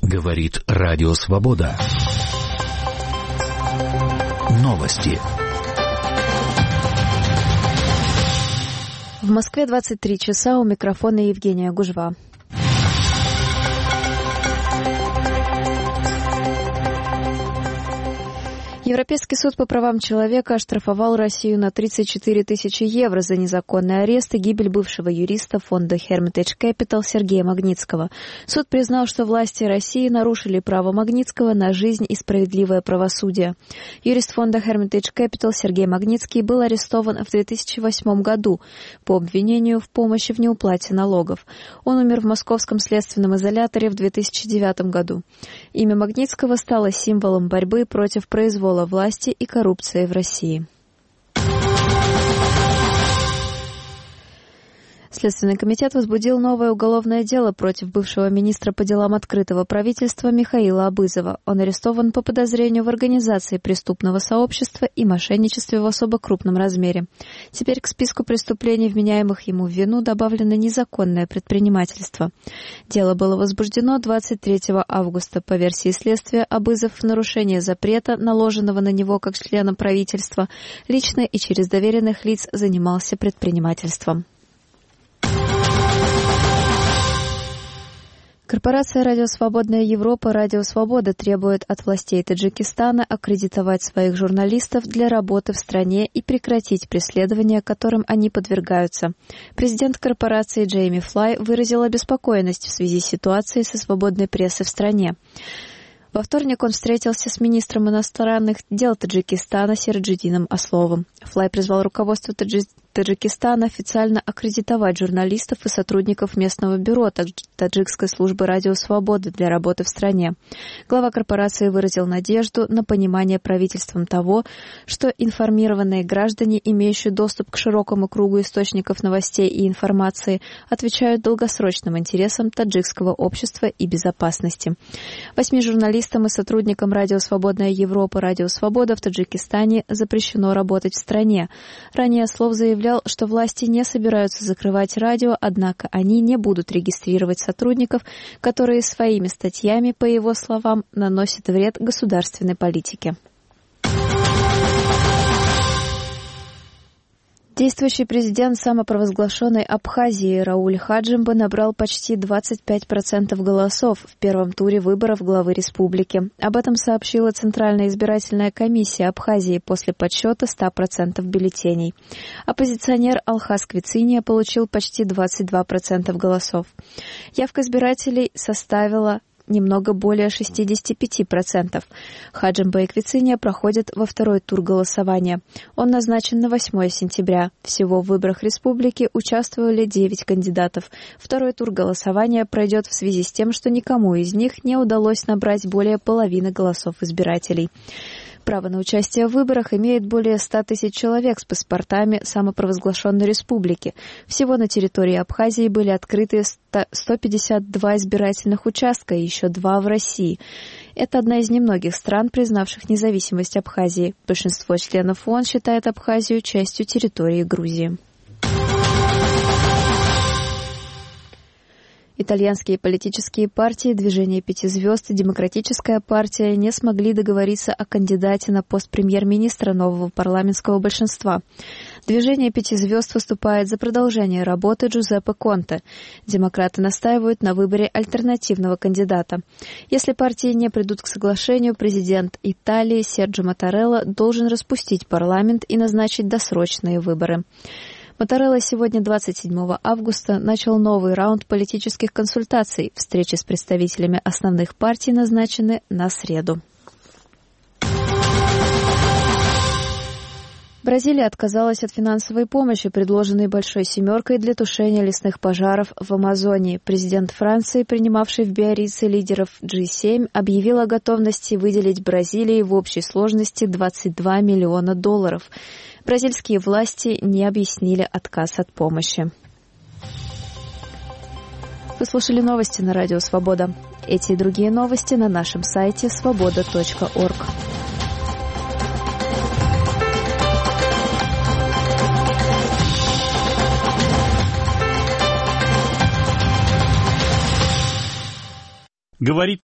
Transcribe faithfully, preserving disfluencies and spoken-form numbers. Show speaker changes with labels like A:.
A: Говорит Радио Свобода. Новости.
B: В Москве двадцать три часа, у микрофона Евгения Гужва. Европейский суд по правам человека оштрафовал Россию на тридцать четыре тысячи евро за незаконный арест и гибель бывшего юриста фонда Hermitage Capital Сергея Магнитского. Суд признал, что власти России нарушили право Магнитского на жизнь и справедливое правосудие. Юрист фонда Hermitage Capital Сергей Магнитский был арестован в две тысячи восьмом году по обвинению в помощи в неуплате налогов. Он умер в московском следственном изоляторе в две тысячи девятом году. Имя Магнитского стало символом борьбы против произвола власти и коррупции в России. Следственный комитет возбудил новое уголовное дело против бывшего министра по делам открытого правительства Михаила Абызова. Он арестован по подозрению в организации преступного сообщества и мошенничестве в особо крупном размере. Теперь к списку преступлений, вменяемых ему в вину, добавлено незаконное предпринимательство. Дело было возбуждено двадцать третьего августа. По версии следствия, Абызов в нарушение запрета, наложенного на него как члена правительства, лично и через доверенных лиц занимался предпринимательством. Корпорация «Радио Свободная Европа» «Радио Свобода» требует от властей Таджикистана аккредитовать своих журналистов для работы в стране и прекратить преследования, которым они подвергаются. Президент корпорации Джейми Флай выразил обеспокоенность в связи с ситуацией со свободной прессой в стране. Во вторник он встретился с министром иностранных дел Таджикистана Сираджиддином Асловым. Флай призвал руководство Таджи... Таджикистана официально аккредитовать журналистов и сотрудников местного бюро Таджикской службы «Радио Свобода» для работы в стране. Глава корпорации выразил надежду на понимание правительством того, что информированные граждане, имеющие доступ к широкому кругу источников новостей и информации, отвечают долгосрочным интересам таджикского общества и безопасности. Восьми журналистам и сотрудникам «Радио Свободная Европа» «Радио Свобода» в Таджикистане запрещено работать в стране. Ранее Аслов заявлял, что власти не собираются закрывать радио, однако они не будут регистрировать сотрудников, которые своими статьями, по его словам, наносят вред государственной политике. Действующий президент самопровозглашенной Абхазии Рауль Хаджимба набрал почти двадцать пять процентов голосов в первом туре выборов главы республики. Об этом сообщила Центральная избирательная комиссия Абхазии после подсчета ста процентов бюллетеней. Оппозиционер Алхаз Квициния получил почти двадцать два процента голосов. Явка избирателей составила немного более шестьдесят пять процентов. Хаджимба и Квициния проходят во второй тур голосования. Он назначен на восьмое сентября. Всего в выборах республики участвовали девять кандидатов. Второй тур голосования пройдет в связи с тем, что никому из них не удалось набрать более половины голосов избирателей. Право на участие в выборах имеет более ста тысяч человек с паспортами самопровозглашенной республики. Всего на территории Абхазии были открыты сто пятьдесят два избирательных участка и еще два в России. Это одна из немногих стран, признавших независимость Абхазии. Большинство членов ООН считает Абхазию частью территории Грузии. Итальянские политические партии, Движение пяти звезд и Демократическая партия не смогли договориться о кандидате на пост премьер-министра нового парламентского большинства. Движение пяти звезд выступает за продолжение работы Джузеппе Конте. Демократы настаивают на выборе альтернативного кандидата. Если партии не придут к соглашению, президент Италии Серджо Маттарелла должен распустить парламент и назначить досрочные выборы. Маттарелла сегодня, двадцать седьмого августа, начал новый раунд политических консультаций. Встречи с представителями основных партий назначены на среду. Бразилия отказалась от финансовой помощи, предложенной Большой семеркой для тушения лесных пожаров в Амазонии. Президент Франции, принимавший в Биаррице лидеров джи семь, объявил о готовности выделить Бразилии в общей сложности двадцать два миллиона долларов. Бразильские власти не объяснили отказ от помощи. Вы слушали новости на Радио Свобода. Эти и другие новости на нашем сайте свобода точка орг.
C: Говорит